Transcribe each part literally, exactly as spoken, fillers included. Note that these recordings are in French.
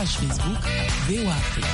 page Facebook V O A Afrique.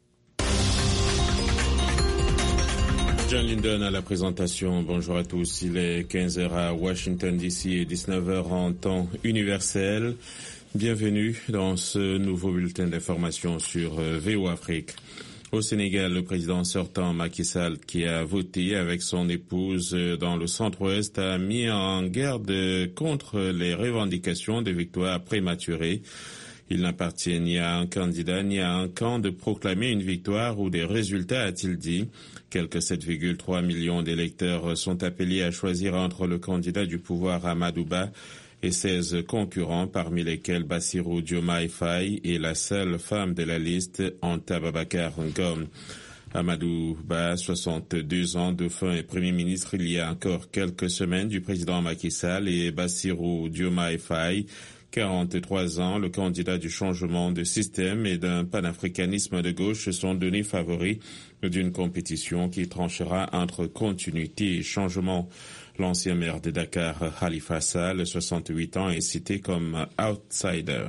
John Linden à la présentation. Bonjour à tous. Il est quinze heures à Washington D C et dix-neuf heures en temps universel. Bienvenue dans ce nouveau bulletin d'information sur V O A Afrique. Au Sénégal, le président sortant Macky Sall, qui a voté avec son épouse dans le centre-ouest, a mis en garde contre les revendications de victoire prématurée. Il n'appartient ni à un candidat ni à un camp de proclamer une victoire ou des résultats, a-t-il dit. Quelques sept virgule trois millions d'électeurs sont appelés à choisir entre le candidat du pouvoir Amadou Ba et seize concurrents, parmi lesquels Bassirou Diomaye Faye et la seule femme de la liste, Anta Babacar Ngom. Amadou Ba, soixante-deux ans, dauphin et premier ministre il y a encore quelques semaines du président Macky Sall, et Bassirou Diomaye Faye, quarante-trois ans, le candidat du changement de système et d'un panafricanisme de gauche, sont donnés favoris d'une compétition qui tranchera entre continuité et changement. L'ancien maire de Dakar, Khalifa Sall, soixante-huit ans, est cité comme outsider.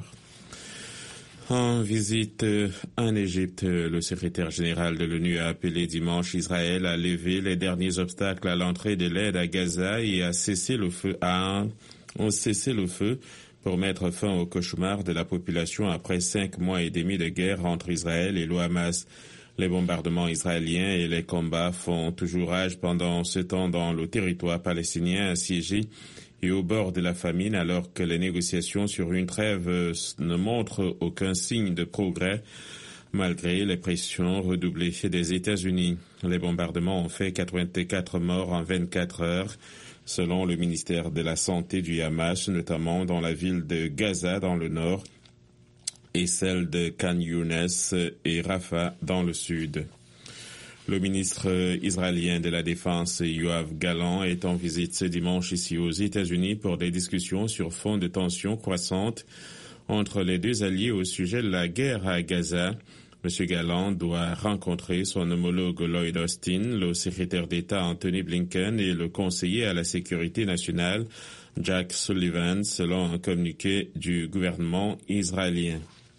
En visite en Égypte, le secrétaire général de l'ONU a appelé dimanche Israël à lever les derniers obstacles à l'entrée de l'aide à Gaza et à cesser le feu, à cesser le feu pour mettre fin au cauchemar de la population après cinq mois et demi de guerre entre Israël et le Hamas. Les bombardements israéliens et les combats font toujours rage pendant ce temps dans le territoire palestinien assiégé et au bord de la famine, alors que les négociations sur une trêve ne montrent aucun signe de progrès, malgré les pressions redoublées des États-Unis. Les bombardements ont fait quatre-vingt-quatre morts en vingt-quatre heures, selon le ministère de la Santé du Hamas, notamment dans la ville de Gaza dans le nord, et celle de Khan Younes et Rafah dans le sud. Le ministre israélien de la Défense, Yoav Gallant, est en visite ce dimanche ici aux États-Unis pour des discussions sur fond de tensions croissantes entre les deux alliés au sujet de la guerre à Gaza. M. Gallant doit rencontrer son homologue Lloyd Austin, le secrétaire d'État Anthony Blinken et le conseiller à la sécurité nationale Jack Sullivan, selon un communiqué du gouvernement israélien.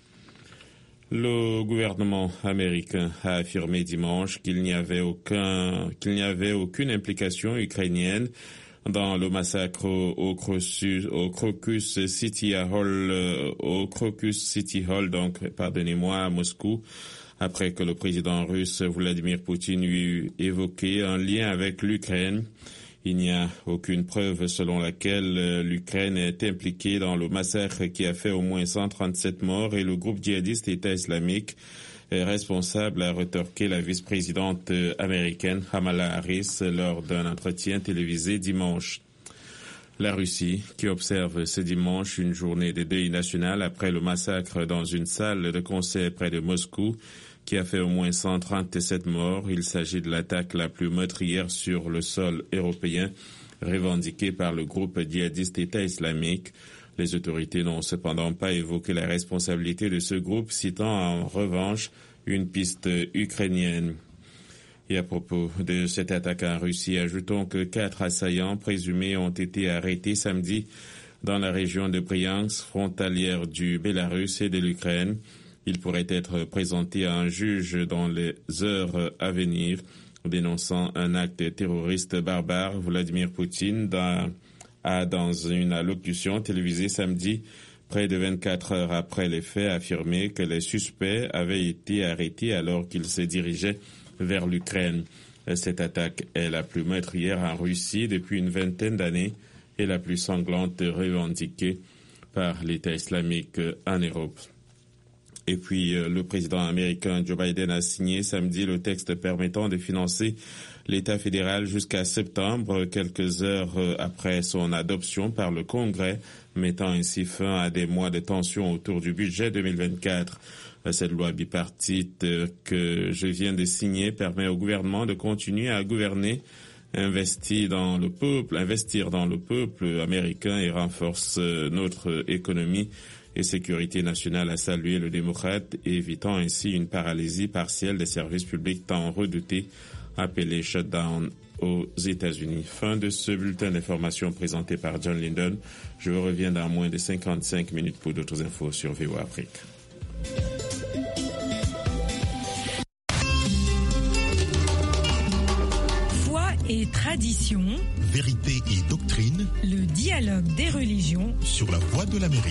Le gouvernement américain a affirmé dimanche qu'il n'y avait aucun, qu'il n'y avait aucune implication ukrainienne dans le massacre au Crocus, au Crocus City Hall, au Crocus City Hall, donc, pardonnez-moi, à Moscou, après que le président russe Vladimir Poutine eut évoqué un lien avec l'Ukraine. Il n'y a aucune preuve selon laquelle l'Ukraine est impliquée dans le massacre qui a fait au moins cent trente-sept morts, et le groupe djihadiste État islamique est responsable, a rétorqué la vice-présidente américaine Kamala Harris lors d'un entretien télévisé dimanche. La Russie, qui observe ce dimanche une journée de deuil national après le massacre dans une salle de concert près de Moscou, qui a fait au moins cent trente-sept morts. Il s'agit de l'attaque la plus meurtrière sur le sol européen, revendiquée par le groupe djihadiste État islamique. Les autorités n'ont cependant pas évoqué la responsabilité de ce groupe, citant en revanche une piste ukrainienne. Et à propos de cette attaque en Russie, ajoutons que quatre assaillants présumés ont été arrêtés samedi dans la région de Bryansk, frontalière du Bélarus et de l'Ukraine. Ils pourraient être présentés à un juge dans les heures à venir, dénonçant un acte terroriste barbare. Vladimir Poutine dans, a, dans une allocution télévisée samedi, près de vingt-quatre heures après les faits, affirmé que les suspects avaient été arrêtés alors qu'ils se dirigeaient vers l'Ukraine. Cette attaque est la plus meurtrière en Russie depuis une vingtaine d'années et la plus sanglante revendiquée par l'État islamique en Europe. Et puis, euh, le président américain Joe Biden a signé samedi le texte permettant de financer l'État fédéral jusqu'à septembre, quelques heures euh, après son adoption par le Congrès, mettant ainsi fin à des mois de tension autour du budget deux mille vingt-quatre. Cette loi bipartite euh, que je viens de signer permet au gouvernement de continuer à gouverner, investir dans le peuple, investir dans le peuple américain et renforce euh, notre économie et sécurité nationale, a salué le démocrate, évitant ainsi une paralysie partielle des services publics tant redoutés, appelé shutdown aux États-Unis. Fin de ce bulletin d'information présenté par John Linden. Je vous reviens dans moins de cinquante-cinq minutes pour d'autres infos sur V O A Afrique. tradition, vérité et doctrine, le dialogue des religions sur la Voix de l'Amérique.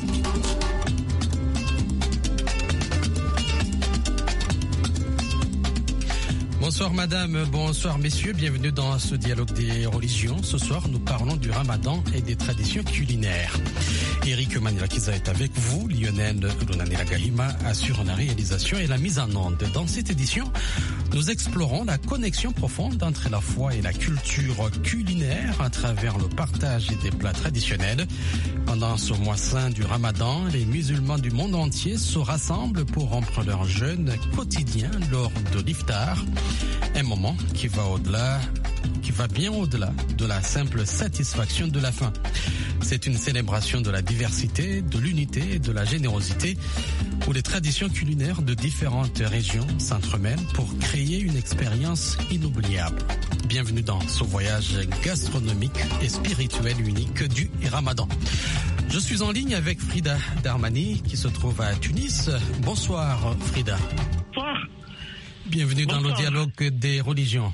Bonsoir madame, bonsoir messieurs, bienvenue dans ce dialogue des religions. Ce soir, nous parlons du ramadan et des traditions culinaires. Eric Manilakiza est avec vous, Lionel Lunaniragahima assure la réalisation et la mise en onde. Dans cette édition, nous explorons la connexion profonde entre la foi et la culture culinaire à travers le partage des plats traditionnels. Pendant ce mois saint du ramadan, les musulmans du monde entier se rassemblent pour rompre leur jeûne quotidien lors de l'iftar. Un moment qui va au-delà, qui va bien au-delà de la simple satisfaction de la faim. C'est une célébration de la diversité, de l'unité et de la générosité où les traditions culinaires de différentes régions s'entremêlent pour créer une expérience inoubliable. Bienvenue dans ce voyage gastronomique et spirituel unique du Ramadan. Je suis en ligne avec Frida Darmani qui se trouve à Tunis. Bonsoir Frida. Bonsoir. Bienvenue Bonsoir. Dans le dialogue des religions.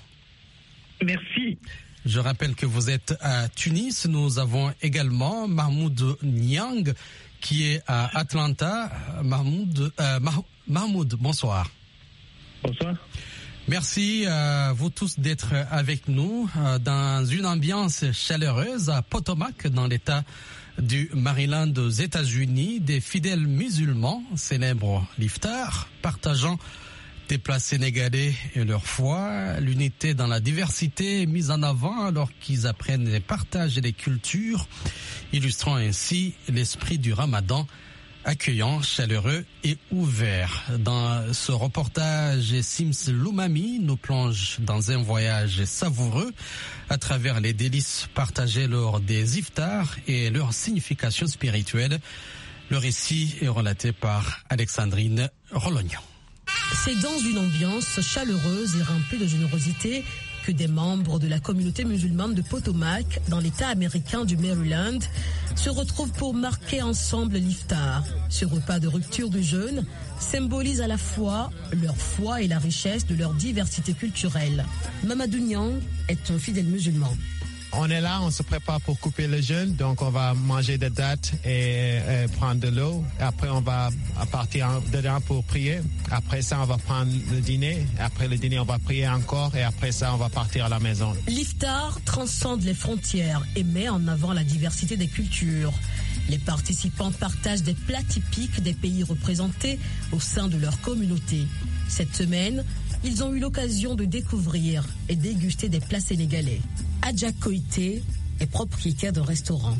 Merci. Je rappelle que vous êtes à Tunis. Nous avons également Mahmoud Niang qui est à Atlanta. Mahmoud, euh, Mah- Mahmoud, bonsoir. Bonsoir. Merci à vous tous d'être avec nous euh, dans une ambiance chaleureuse à Potomac, dans l'État du Maryland aux États-Unis. Des fidèles musulmans célèbrent l'iftar, partageant des plats sénégalais et leur foi, l'unité dans la diversité mise en avant alors qu'ils apprennent et partagent les cultures, illustrant ainsi l'esprit du Ramadan, accueillant, chaleureux et ouvert. Dans ce reportage, Sims Loumami nous plonge dans un voyage savoureux à travers les délices partagées lors des iftars et leur signification spirituelle. Le récit est relaté par Alexandrine Rolognan. C'est dans une ambiance chaleureuse et remplie de générosité que des membres de la communauté musulmane de Potomac, dans l'État américain du Maryland, se retrouvent pour marquer ensemble l'iftar. Ce repas de rupture du jeûne symbolise à la fois leur foi et la richesse de leur diversité culturelle. Mamadou Niang est un fidèle musulman. On est là, on se prépare pour couper le jeûne, donc on va manger des dattes et, et prendre de l'eau. Après, on va partir dedans pour prier. Après ça, on va prendre le dîner. Après le dîner, on va prier encore et après ça, on va partir à la maison. L'iftar transcende les frontières et met en avant la diversité des cultures. Les participants partagent des plats typiques des pays représentés au sein de leur communauté. Cette semaine, ils ont eu l'occasion de découvrir et déguster des plats sénégalais. Adja Koité est propriétaire d'un restaurant.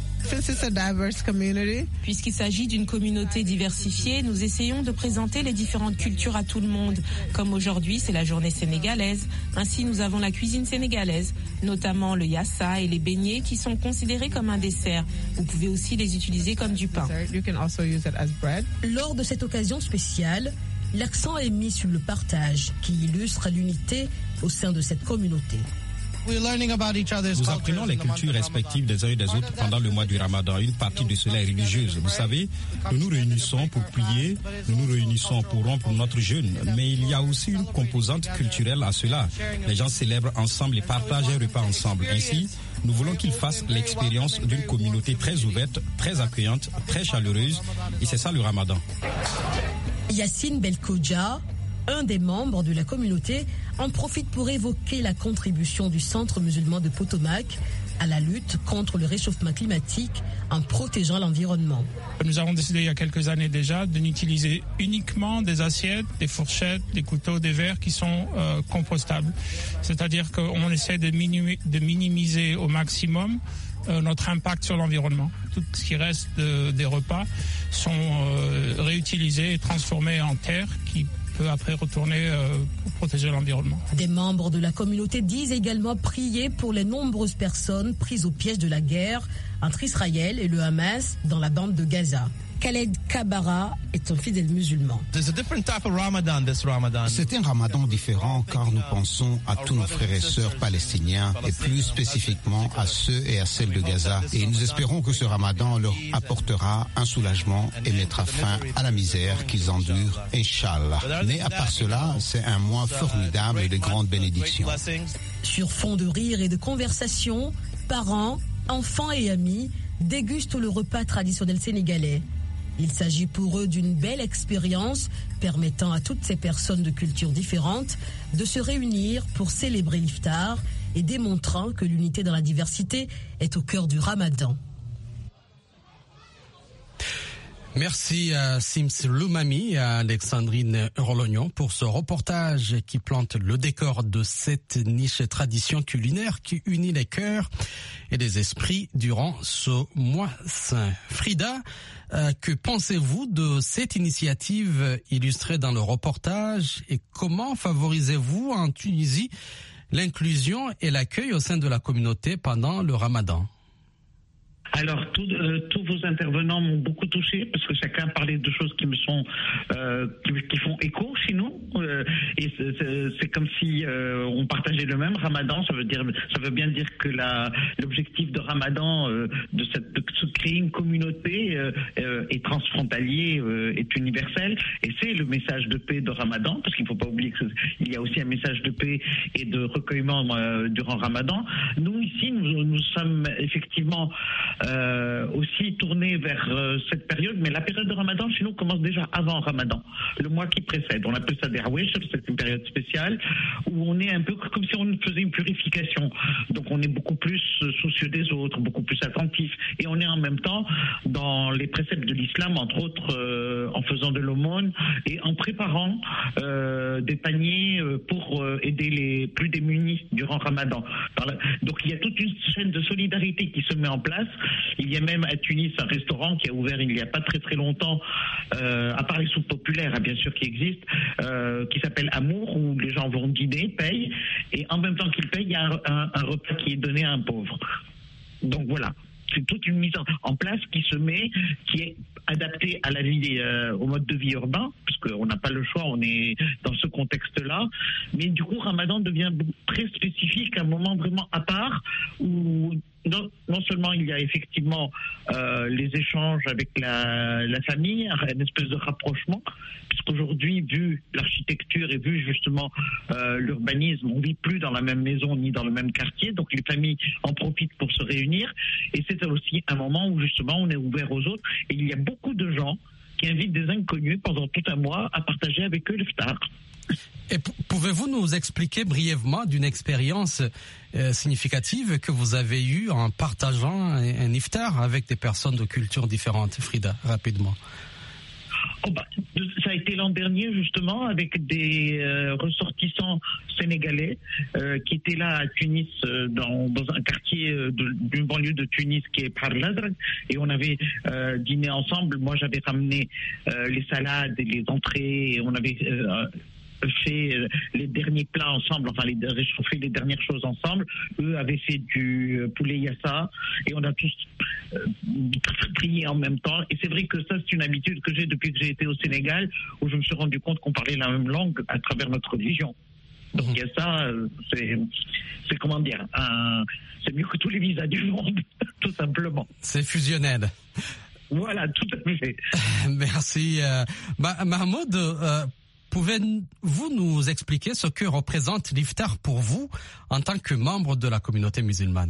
Puisqu'il s'agit d'une communauté diversifiée, nous essayons de présenter les différentes cultures à tout le monde. Comme aujourd'hui, c'est la journée sénégalaise. Ainsi, nous avons la cuisine sénégalaise, notamment le yassa et les beignets qui sont considérés comme un dessert. Vous pouvez aussi les utiliser comme du pain. Lors de cette occasion spéciale, l'accent est mis sur le partage qui illustre l'unité au sein de cette communauté. Nous apprenons les cultures respectives des uns et des autres pendant le mois du Ramadan. Une partie de cela est religieuse. Vous savez, nous nous réunissons pour prier, nous nous réunissons pour rompre notre jeûne. Mais il y a aussi une composante culturelle à cela. Les gens célèbrent ensemble et partagent un repas ensemble. Ainsi, nous voulons qu'ils fassent l'expérience d'une communauté très ouverte, très accueillante, très chaleureuse. Et c'est ça le Ramadan. Yassine Belkoja, un des membres de la communauté, en profite pour évoquer la contribution du Centre musulman de Potomac à la lutte contre le réchauffement climatique en protégeant l'environnement. Nous avons décidé il y a quelques années déjà de n'utiliser uniquement des assiettes, des fourchettes, des couteaux, des verres qui sont euh, compostables. C'est-à-dire qu'on essaie de, minimi- de minimiser au maximum euh, notre impact sur l'environnement. Tout ce qui reste de, des repas sont euh, réutilisés et transformés en terre qui peut après retourner euh, pour protéger l'environnement. Des membres de la communauté disent également prier pour les nombreuses personnes prises au piège de la guerre entre Israël et le Hamas dans la bande de Gaza. Khaled Kabara est un fidèle musulman. C'est un ramadan différent car nous pensons à tous nos frères et sœurs palestiniens et plus spécifiquement à ceux et à celles de Gaza. Et nous espérons que ce ramadan leur apportera un soulagement et mettra fin à la misère qu'ils endurent, Inch'Allah. Mais à part cela, c'est un mois formidable et de grandes bénédictions. Sur fond de rire et de conversation, parents, enfants et amis dégustent le repas traditionnel sénégalais. Il s'agit pour eux d'une belle expérience permettant à toutes ces personnes de cultures différentes de se réunir pour célébrer l'iftar et démontrant que l'unité dans la diversité est au cœur du Ramadan. Merci à Sims Lumami et à Alexandrine Rolognon pour ce reportage qui plante le décor de cette niche tradition culinaire qui unit les cœurs et les esprits durant ce mois saint. Frida, euh, que pensez-vous de cette initiative illustrée dans le reportage et comment favorisez-vous en Tunisie l'inclusion et l'accueil au sein de la communauté pendant le Ramadan ? Alors, tout, euh, tous vos intervenants m'ont beaucoup touché parce que chacun parlait de choses qui me sont, euh, qui, qui font écho chez nous. Euh, et c'est, c'est, c'est comme si euh, on partageait le même Ramadan. Ça veut dire, ça veut bien dire que la, l'objectif de Ramadan, euh, de, cette, de se créer une communauté euh, euh, est transfrontalier, euh, est universel. Et c'est le message de paix de Ramadan, parce qu'il ne faut pas oublier qu'il y a aussi un message de paix et de recueillement euh, durant Ramadan. Nous ici, nous, nous sommes effectivement Euh, aussi tourné vers euh, cette période, mais la période de Ramadan chez nous commence déjà avant Ramadan, le mois qui précède. On appelle ça des Hawish, c'est une période spéciale où on est un peu comme si on faisait une purification. Donc on est beaucoup plus soucieux des autres, beaucoup plus attentif, et on est en même temps dans les préceptes de l'islam, entre autres euh, en faisant de l'aumône et en préparant euh, des paniers pour euh, aider les plus démunis durant Ramadan. Donc il y a toute une chaîne de solidarité qui se met en place. Il y a même à Tunis un restaurant qui a ouvert il n'y a pas très très longtemps, euh, à part les soupes populaires, hein, bien sûr, qui existent, euh, qui s'appelle Amour, où les gens vont dîner, payent, et en même temps qu'ils payent, il y a un, un, un repas qui est donné à un pauvre. Donc voilà. C'est toute une mise en place qui se met, qui est adaptée à la vie, euh, au mode de vie urbain, parce qu'on n'a pas le choix, on est dans ce contexte-là. Mais du coup, Ramadan devient très spécifique, un moment vraiment à part, où non, non seulement il y a effectivement euh, les échanges avec la, la famille, une espèce de rapprochement, puisqu'aujourd'hui, vu l'architecture et vu justement euh, l'urbanisme, on ne vit plus dans la même maison ni dans le même quartier, donc les familles en profitent pour se réunir, et c'est aussi un moment où justement on est ouvert aux autres, et il y a beaucoup de gens qui invitent des inconnus pendant tout un mois à partager avec eux l'iftar. Et p- pouvez-vous nous expliquer brièvement d'une expérience euh, significative que vous avez eue en partageant un, un iftar avec des personnes de cultures différentes, Frida, rapidement? Oh bah, ça a été l'an dernier justement avec des euh, ressortissants sénégalais euh, qui étaient là à Tunis, euh, dans, dans un quartier euh, de, d'une banlieue de Tunis qui est Parladre, et on avait euh, dîné ensemble. Moi j'avais ramené euh, les salades et les entrées, et on avait euh, fait les derniers plats ensemble, enfin les, réchauffer les dernières choses ensemble. Eux avaient fait du poulet yassa et on a tous euh, prié en même temps. Et c'est vrai que ça, c'est une habitude que j'ai depuis que j'ai été au Sénégal, où je me suis rendu compte qu'on parlait la même langue à travers notre religion. Donc il y a ça, c'est, c'est comment dire, un, c'est mieux que tous les visas du monde, tout simplement. C'est fusionnel. Voilà, tout à fait. Merci. Euh, bah, Mahmoud, euh, pouvez-vous nous expliquer ce que représente l'iftar pour vous en tant que membre de la communauté musulmane?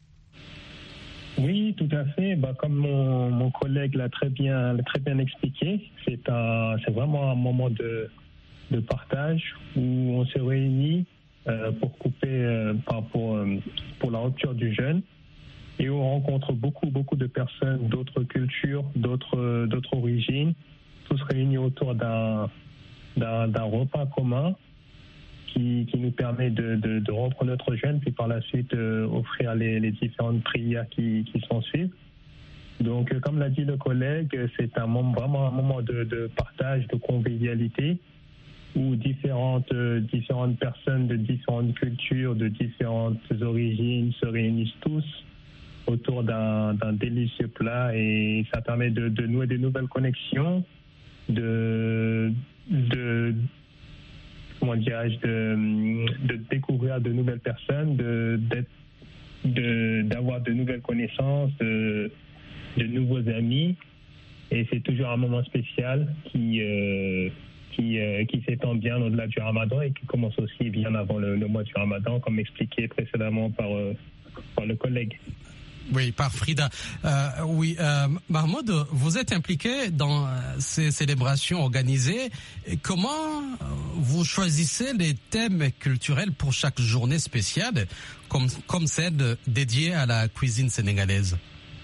Oui, tout à fait. Bah, comme mon, mon collègue l'a très bien, l'a très bien expliqué, c'est, un, c'est vraiment un moment de, de partage où on se réunit euh, pour couper, euh, pour, euh, pour la rupture du jeûne. Et on rencontre beaucoup, beaucoup de personnes d'autres cultures, d'autres, d'autres origines, tous réunis autour d'un D'un, d'un repas commun qui, qui nous permet de, de, de rompre notre jeûne, puis par la suite euh, offrir les, les différentes prières qui, qui s'en suivent. Donc, euh, comme l'a dit le collègue, c'est un moment, vraiment un moment de, de partage, de convivialité, où différentes, euh, différentes personnes de différentes cultures, de différentes origines se réunissent tous autour d'un, d'un délicieux plat, et ça permet de, de nouer de nouvelles connexions, de de comment dirais-je de, de découvrir de nouvelles personnes, de, de d'avoir de nouvelles connaissances, de, de nouveaux amis, et c'est toujours un moment spécial qui euh, qui euh, qui s'étend bien au-delà du Ramadan et qui commence aussi bien avant le, le mois du Ramadan, comme expliqué précédemment par, euh, par le collègue. Oui, par Frida. Euh, oui, euh, Mahmoud, vous êtes impliqué dans ces célébrations organisées. Comment vous choisissez les thèmes culturels pour chaque journée spéciale, comme, comme celle dédiée à la cuisine sénégalaise?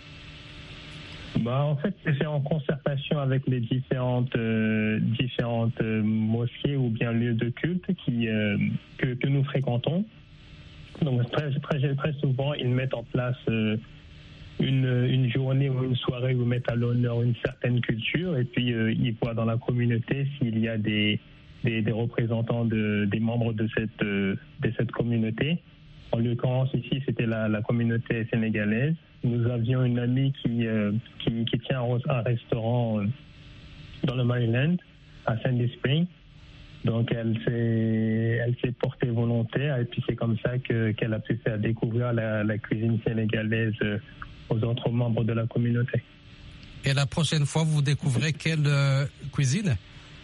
Bah, en fait, c'est en concertation avec les différentes, euh, différentes euh, mosquées ou bien lieux de culte qui, euh, que, que nous fréquentons. Donc très, très, très souvent, ils mettent en place euh, une, une journée ou une soirée où ils mettent à l'honneur une certaine culture et puis euh, ils voient dans la communauté s'il y a des, des, des représentants de, des membres de cette, euh, de cette communauté. En l'occurrence ici, c'était la, la communauté sénégalaise. Nous avions une amie qui, euh, qui, qui tient un restaurant euh, dans le Maryland, à Sandy Spring. Donc elle s'est, elle s'est portée volontaire et puis c'est comme ça que, qu'elle a pu faire découvrir la, la cuisine sénégalaise aux autres membres de la communauté. Et la prochaine fois, vous découvrez quelle euh, cuisine?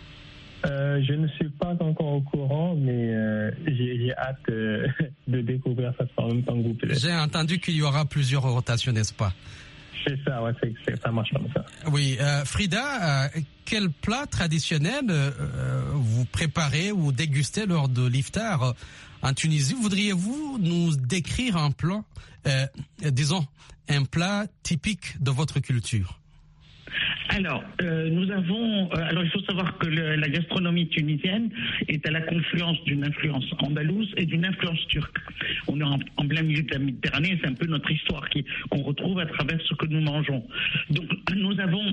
Euh, je ne suis pas encore au courant, mais euh, j'ai, j'ai hâte euh, de découvrir ça en même temps que vous. Peut-être. J'ai entendu qu'il y aura plusieurs rotations, n'est-ce pas? C'est ça, ouais, c'est, c'est, ça marche comme ça. Oui, euh, Frida, euh, quel plat traditionnel euh, vous préparez ou dégustez lors de l'iftar en Tunisie? Voudriez-vous nous décrire un plat, euh, disons, un plat typique de votre culture? Alors, euh, nous avons. Euh, alors, il faut savoir que le, la gastronomie tunisienne est à la confluence d'une influence andalouse et d'une influence turque. On est en, en plein milieu de la Méditerranée, c'est un peu notre histoire qui, qu'on retrouve à travers ce que nous mangeons. Donc, nous avons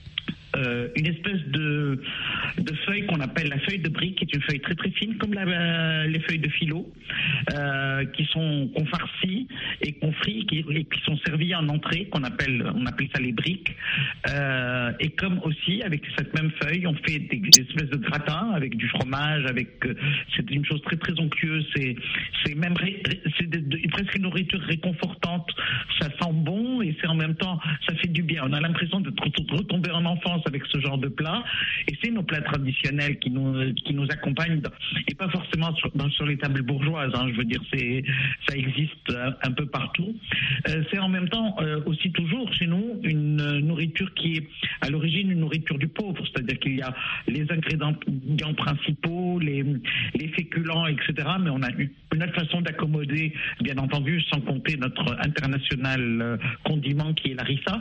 euh, une espèce de, de feuille qu'on appelle la feuille de brique, qui est une feuille très très fine, comme la, les feuilles de philo, euh, qui sont qu'on farcit et qu'on frit, qui, et qui sont servies en entrée, qu'on appelle, on appelle ça les briques. Euh, et comme aussi, avec cette même feuille, on fait des, des espèces de gratins avec du fromage, avec euh, c'est une chose très très onctueuse, c'est, c'est même ré, c'est de, de, presque une nourriture réconfortante, ça sent bon et c'est en même temps, ça fait du bien. On a l'impression de retomber en enfance avec ce genre de plat, et c'est nos plats traditionnels qui nous qui nous accompagnent, dans, et pas forcément sur, dans, sur les tables bourgeoises. Hein, je veux dire, c'est ça existe un, un peu partout. Euh, c'est en même temps euh, aussi toujours chez nous une euh, nourriture qui est à l'origine une nourriture du pauvre, c'est-à-dire qu'il y a les ingrédients principaux, les les féculents, et cetera. Mais on a une, une autre façon d'accommoder, bien entendu, sans compter notre international euh, condiment qui est la harissa.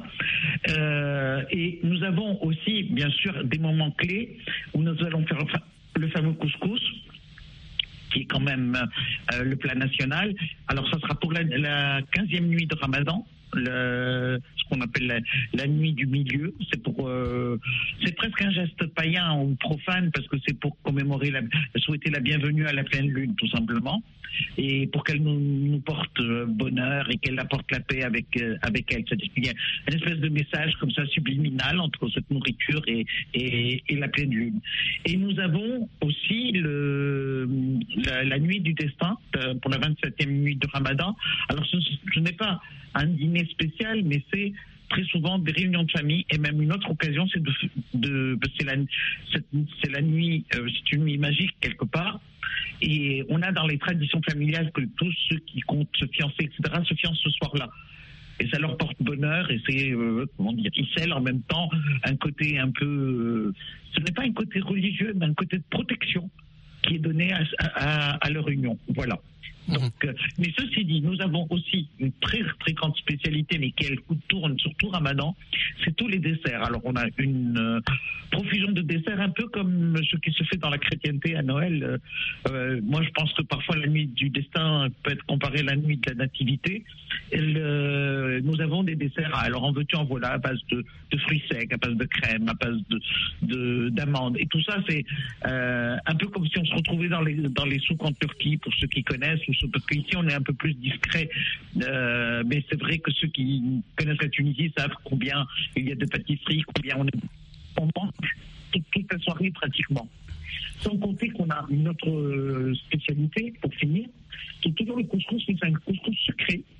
Euh, et nous avons aussi, bien sûr, des moments clés où nous allons faire le fameux couscous, qui est quand même euh, le plat national. Alors, ça sera pour la, la quinzième nuit de Ramadan, le, ce qu'on appelle la, la nuit du milieu. C'est pour, euh, c'est presque un geste païen ou profane, parce que c'est pour commémorer, la, souhaiter la bienvenue à la pleine lune, tout simplement, et pour qu'elle nous, nous porte bonheur et qu'elle apporte la paix avec euh, avec elle. C'est-à-dire qu'il y a une espèce de message comme ça subliminal entre cette nourriture et et, et la pleine lune. Et nous avons aussi le la, la nuit du destin pour la vingt-septième nuit de Ramadan. Alors ce, ce n'est pas un dîner spécial, mais c'est très souvent des réunions de famille, et même une autre occasion, c'est de, de c'est la c'est, c'est la nuit, euh, c'est une nuit magique quelque part. Et on a dans les traditions familiales que tous ceux qui comptent se fiancer, et cetera, se fiancent ce soir-là. Et ça leur porte bonheur, et c'est, euh, comment dire, ils scellent en même temps un côté un peu, euh, ce n'est pas un côté religieux, mais un côté de protection qui est donné à, à, à leur union. Voilà. Donc, euh, mais ceci dit, nous avons aussi une très très grande spécialité, mais qui elle tourne surtout Ramadan, c'est tous les desserts. Alors on a une euh, profusion de desserts, un peu comme ce qui se fait dans la chrétienté à Noël. Euh, moi, je pense que parfois la nuit du destin peut être comparée à la nuit de la nativité. Et le, nous avons des desserts. Alors en veux-tu en voilà, à base de, de fruits secs, à base de crème, à base de, de d'amandes. Et tout ça, c'est euh, un peu comme si on se retrouvait dans les dans les souks en Turquie, pour ceux qui connaissent. Parce qu'ici on est un peu plus discret, euh, mais c'est vrai que ceux qui connaissent la Tunisie savent combien il y a de pâtisseries, combien on, est, on mange toute, toute la soirée pratiquement. Sans compter qu'on a une autre spécialité, pour finir, qui est toujours le couscous, mais c'est un couscous sucré,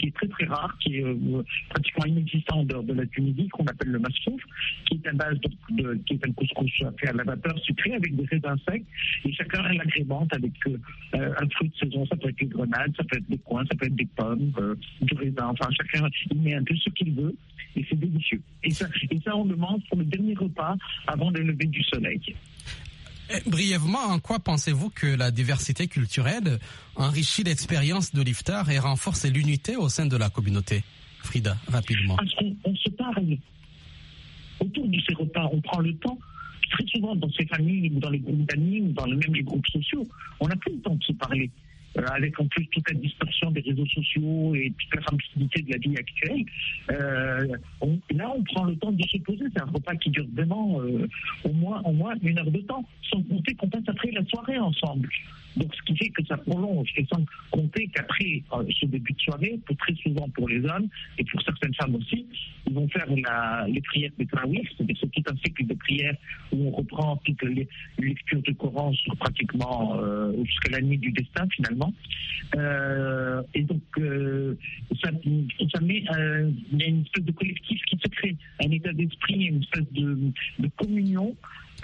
qui est très très rare, qui est euh, pratiquement inexistant en dehors de la Tunisie, qu'on appelle le massouf, qui est à base de, de qui est un couscous fait à la vapeur sucrée avec des raisins secs, et chacun l'agrémente avec euh, un fruit de saison. Ça peut être des grenades, ça peut être des coins, ça peut être des pommes, euh, du raisin. Enfin, chacun il met un peu ce qu'il veut, et c'est délicieux. Et ça, et ça on le mange pour le dernier repas avant le lever du soleil. Brièvement, en quoi pensez-vous que la diversité culturelle enrichit l'expérience de l'iftar et renforce l'unité au sein de la communauté? Frida, rapidement. Parce qu'on on se parle autour de ces repas, on prend le temps. Très souvent, dans ces familles, ou dans les groupes d'amis, ou dans les, même les groupes sociaux, on n'a plus le temps de se parler. Euh, avec en plus toute la dispersion des réseaux sociaux et toute la rapidité de la vie actuelle, euh, on, là on prend le temps de se poser. C'est un repas qui dure vraiment euh, au moins au moins une heure de temps, sans compter qu'on passe après la soirée ensemble. Donc ce qui fait que ça prolonge, et sans compter qu'après euh, ce début de soirée, pour, très souvent pour les hommes et pour certaines femmes aussi, ils vont faire la, les prières de Tarawih, c'est-à-dire c'est tout un cycle de prières où on reprend toutes les lectures du Coran sur pratiquement euh, jusqu'à la nuit du destin finalement. Euh, et donc euh, ça, ça met euh, il y a une espèce de collectif qui se crée, un état d'esprit, une espèce de, de communion.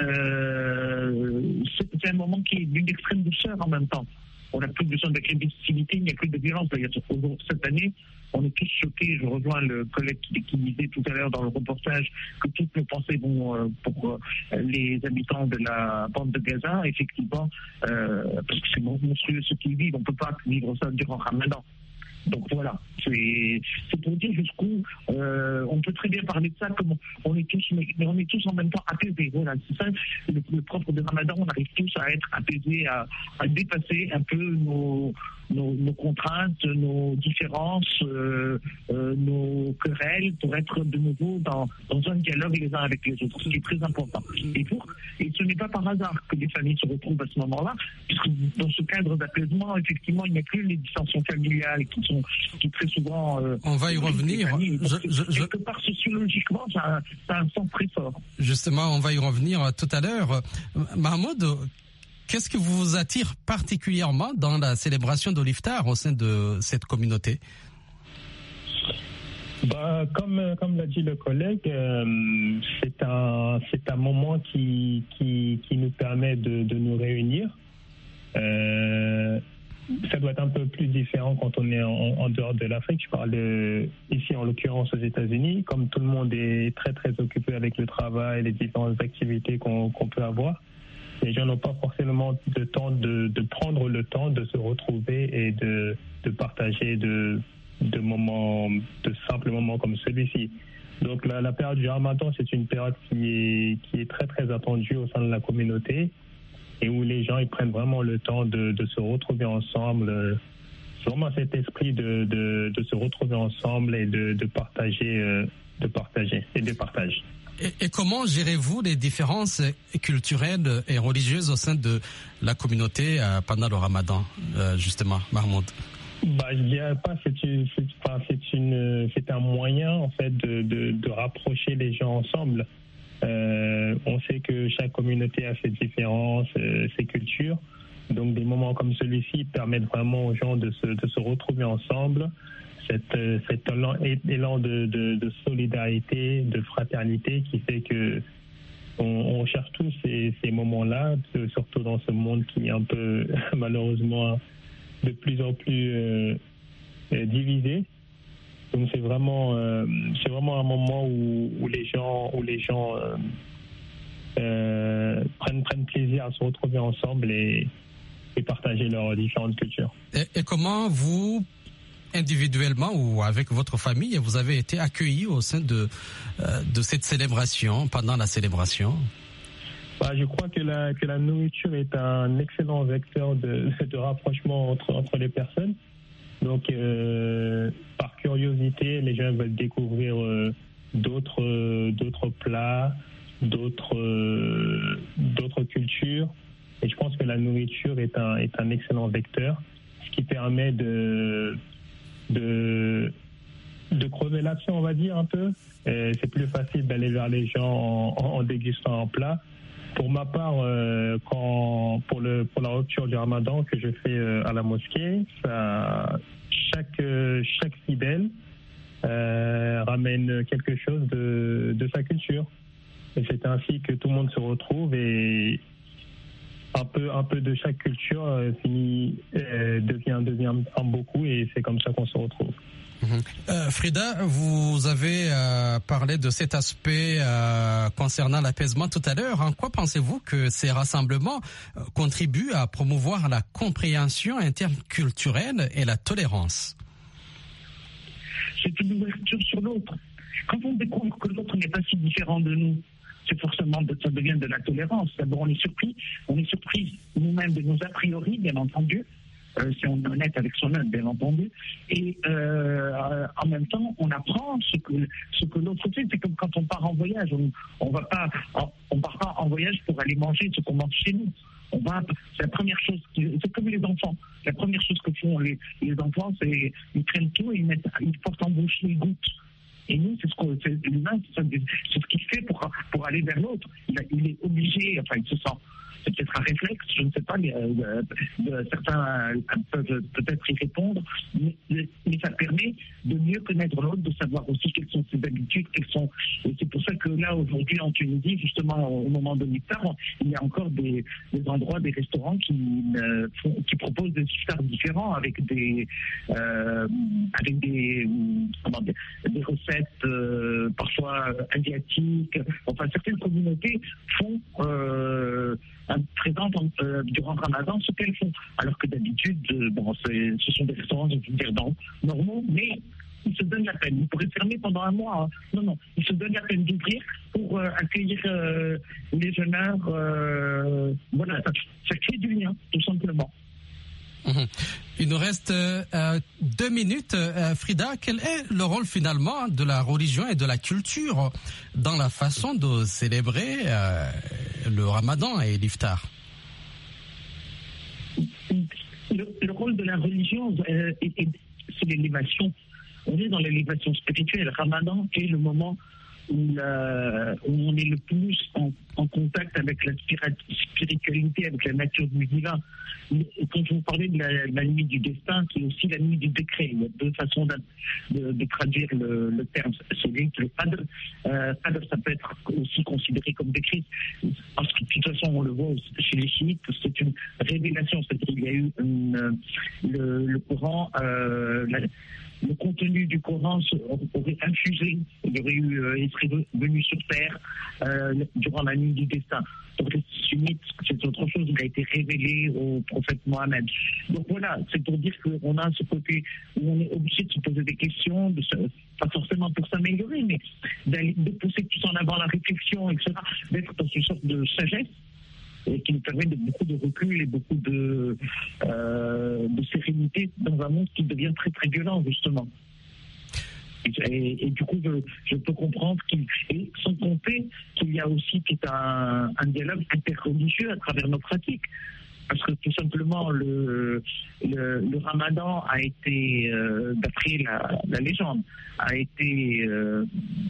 Euh, c'est, c'est un moment qui est d'une extrême douceur en même temps. On n'a plus besoin d'agressivité, il n'y a plus de violence. D'ailleurs, cette année, on est tous choqués. Je rejoins le collègue qui, qui disait tout à l'heure dans le reportage que toutes nos pensées vont euh, pour euh, les habitants de la bande de Gaza, effectivement, euh, parce que c'est monstrueux ce qu'ils vivent. On ne peut pas vivre ça durant Ramadan. Donc voilà, c'est, c'est pour dire jusqu'où euh, on peut très bien parler de ça, comme on, on est tous, mais on est tous en même temps apaisés. Voilà, c'est ça le, le propre de Ramadan. On arrive tous à être apaisés, à, à dépasser un peu nos, nos, nos contraintes, nos différences, euh, euh, nos querelles, pour être de nouveau dans, dans un dialogue les uns avec les autres, ce qui est très important. Et, pour, et ce n'est pas par hasard que les familles se retrouvent à ce moment-là, puisque dans ce cadre d'apaisement, effectivement, il n'y a plus les dissensions familiales qui sont qui très souvent... Euh, On va y revenir. Je, je, je... Quelque part, sociologiquement, ça, ça a un sens très fort. Justement, on va y revenir tout à l'heure. Mahmoud, qu'est-ce qui vous attire particulièrement dans la célébration de l'iftar au sein de cette communauté? Bah, comme comme l'a dit le collègue, euh, c'est un c'est un moment qui qui qui nous permet de de nous réunir. Euh, ça doit être un peu plus différent quand on est en, en dehors de l'Afrique. Je parle de, ici en l'occurrence aux États-Unis, comme tout le monde est très très occupé avec le travail, les différentes activités qu'on qu'on peut avoir. Les gens n'ont pas forcément de temps de, de prendre le temps de se retrouver et de, de partager de, de moments, de simples moments comme celui-ci. Donc la, la période du Ramadan, c'est une période qui est, qui est très très attendue au sein de la communauté et où les gens ils prennent vraiment le temps de, de se retrouver ensemble. C'est vraiment cet esprit de, de, de se retrouver ensemble et de, de partager, de partager et de partage. Et, et comment gérez-vous les différences culturelles et religieuses au sein de la communauté euh, pendant le Ramadan, euh, justement, Mahmoud? Bah, je dirais pas, c'est une, c'est, enfin, c'est une, c'est un moyen en fait de, de, de rapprocher les gens ensemble. Euh, on sait que chaque communauté a ses différences, euh, ses cultures. Donc des moments comme celui-ci permettent vraiment aux gens de se, de se retrouver ensemble. Cet, cet élan, élan de, de, de solidarité, de fraternité qui fait que on, on cherche tous ces, ces moments-là, surtout dans ce monde qui est un peu malheureusement de plus en plus euh, divisé. Donc c'est vraiment, euh, c'est vraiment un moment où, où les gens, où les gens euh, euh, prennent, prennent plaisir à se retrouver ensemble et, et partager leurs différentes cultures. Et, et comment vous, individuellement ou avec votre famille, vous avez été accueillis au sein de, euh, de cette célébration, pendant la célébration? Bah, je crois que la, que la nourriture est un excellent vecteur de, de rapprochement entre, entre les personnes. Donc, euh, par curiosité, les gens veulent découvrir euh, d'autres, euh, d'autres plats, d'autres, euh, d'autres cultures. Et je pense que la nourriture est un, est un excellent vecteur, ce qui permet de, de, de crever l'abcès, on va dire un peu. Et c'est plus facile d'aller vers les gens en, en dégustant un plat. Pour ma part, euh, quand, pour, le, pour la rupture du Ramadan que je fais euh, à la mosquée, ça, chaque, chaque fidèle euh, ramène quelque chose de, de sa culture. Et c'est ainsi que tout le monde se retrouve et un peu, un peu de chaque culture euh, finit, euh, devient, devient un beaucoup et c'est comme ça qu'on se retrouve. Mmh. Euh, Frida, vous avez euh, parlé de cet aspect euh, concernant l'apaisement tout à l'heure. En quoi pensez-vous que ces rassemblements euh, contribuent à promouvoir la compréhension interculturelle et la tolérance? C'est une ouverture sur l'autre. Quand on découvre que l'autre n'est pas si différent de nous, c'est forcément, de, ça devient de la tolérance. D'abord, on est surpris, on est surpris nous-mêmes de nos a priori, bien entendu. Euh, si on est honnête avec soi-même, bien entendu. Et euh, en même temps, on apprend ce que, ce que l'autre fait. C'est comme quand on part en voyage. On on va pas, on part pas en voyage pour aller manger ce qu'on mange chez nous. On va, c'est la première chose. C'est comme les enfants. La première chose que font les, les enfants, c'est ils prennent tout et ils mettent, ils portent en bouche, ils goûtent. Et nous, c'est ce qu'on, c'est l'humain, c'est ce qu'il fait pour pour aller vers l'autre. Il, a, il est obligé, enfin, il se sent. C'est peut-être un réflexe, je ne sais pas, mais, euh, euh, certains euh, peuvent peut-être y répondre, mais, mais ça permet de mieux connaître l'autre, de savoir aussi quelles sont ses habitudes, quelles sont. Et c'est pour ça que là, aujourd'hui, en Tunisie, justement, au moment de l'iftar, il y a encore des, des endroits, des restaurants qui, euh, font, qui proposent des iftars différents avec des, euh, avec des, comment dire, des recettes euh, parfois asiatiques. Enfin, certaines communautés font. Euh, présentes euh, durant le Ramadan ce qu'elles font. Alors que d'habitude, euh, bon, c'est, ce sont des restaurants, je veux dire, normaux, mais ils se donnent la peine. Ils pourraient fermer pendant un mois. Hein. Non, non, ils se donnent la peine d'ouvrir pour euh, accueillir euh, les jeûneurs. Euh, voilà, ça, ça crée du lien, tout simplement. Il nous reste euh, deux minutes. Euh, Frida, quel est le rôle finalement de la religion et de la culture dans la façon de célébrer euh, le Ramadan et l'Iftar? Le, le rôle de la religion, euh, est, est, c'est l'élévation. On est dans l'élévation spirituelle. Ramadan est le moment où, la, où on est le plus en, en contact avec la spiritualité, avec la nature du divin. Quand je vous parlais de la, la nuit du destin, qui est aussi la nuit du décret, il y a deux façons de, de, de traduire le, le terme. C'est lui, le Qadr. Euh, Qadr, ça peut être aussi considéré comme décret, parce que de toute façon, on le voit chez les chiites, c'est une révélation, c'est-à-dire qu'il y a eu une, le, le Coran, euh, la, le contenu du Coran aurait infusé, il aurait eu, euh, il serait venu sur terre euh, durant la nuit du destin. Pour les sunnites, c'est autre chose, il a été révélé au prophète Mohammed. Donc voilà, c'est pour dire qu'on a ce côté où on est obligé de se poser des questions, de se, pas forcément pour s'améliorer, mais de pousser tout en avant la réflexion, et cetera, d'être dans une sorte de sagesse, et qui nous permet de beaucoup de recul et beaucoup de, euh, de sérénité dans un monde qui devient très très violent, justement. Et, et du coup, je, je peux comprendre qu'il, et sans compter qu'il y a aussi tout un, un dialogue interreligieux à travers nos pratiques. Parce que tout simplement, le, le, le Ramadan a été, euh, d'après la, la légende, a été euh,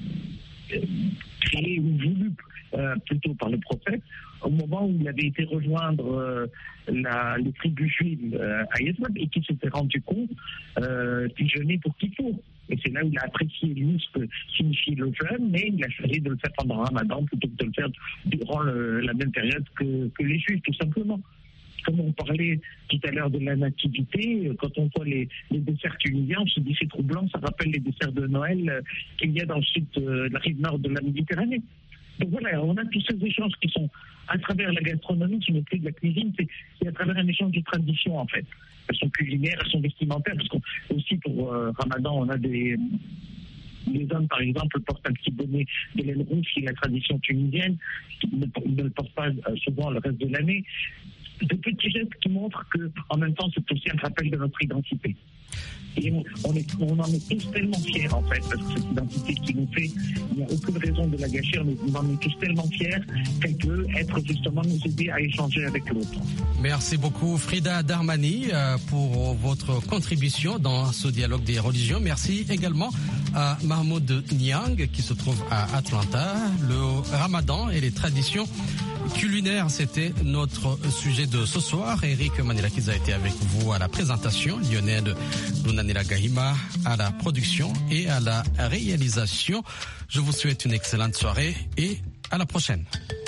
créé ou voulu euh, plutôt par le prophète au moment où il avait été rejoindre euh, la, les tribus juives euh, à Yesrib et qu'il s'était rendu compte euh, qu'il jeûnait pour Kippour. Et c'est là où il a apprécié, lui, ce que signifie le jeûne, mais il a choisi de le faire pendant Ramadan plutôt que de le faire durant le, la même période que, que les Juifs, tout simplement. Comme on parlait tout à l'heure de la nativité, quand on voit les, les desserts tunisiens, on se dit c'est troublant, ça rappelle les desserts de Noël euh, qu'il y a dans le sud de la rive nord de la Méditerranée. Donc voilà, on a tous ces échanges qui sont à travers la gastronomie, qui n'est plus de la cuisine, c'est, c'est à travers un échange de traditions en fait. Elles sont culinaires, elles sont vestimentaires, parce qu'on aussi pour euh, Ramadan, on a des... Les hommes, par exemple, portent un petit bonnet de laine rouge, qui est la tradition tunisienne, ils ne, ils ne le portent pas euh, souvent le reste de l'année. De petits gestes qui montrent qu'en même temps, c'est aussi un rappel de notre identité. Et on, on, est, on en est tous tellement fiers, en fait, parce que cette identité qui nous fait, il n'y a aucune raison de la gâcher, on, est, on en est tous tellement fiers qu'elle peut être justement nous aider à échanger avec l'autre. Merci beaucoup, Frida Darmani, pour votre contribution dans ce dialogue des religions. Merci également à Mahmoud Niang, qui se trouve à Atlanta. Le Ramadan et les traditions culinaire, c'était notre sujet de ce soir. Eric Manirakiza a été avec vous à la présentation, Lionel Lunanira Gahima à la production et à la réalisation. Je vous souhaite une excellente soirée et à la prochaine.